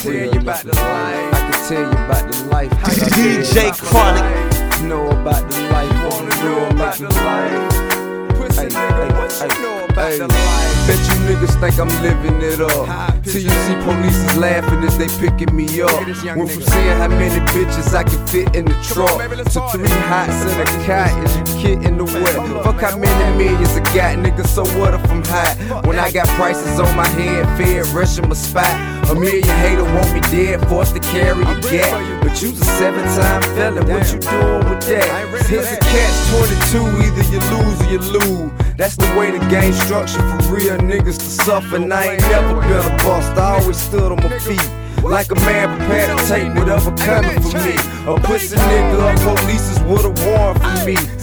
tell you about the life. I can tell you about the life. DJ Chronic. Know about the life. Wanna know about the life. Pussy nigga, what you know about the life? Bet you niggas think I'm living it up. Till you see police is laughing as they picking me up. Went from seeing how many bitches I can fit in the truck to 3 hots in a cot. Is you kidding the what? Fuck how many millions I got, nigga, so what if I'm high? When I got prices on my head, fed rushing my spot. A million hater want me dead, forced to carry a gap. But you's a 7-time felon, what you doing with that? Here's a catch-22, either you lose or you lose. That's the way the game structured for real niggas to suffer. And I ain't never been a bust, I always stood on my feet like a man prepared to take whatever coming for me. A pussy nigga, police is with a warrant for me.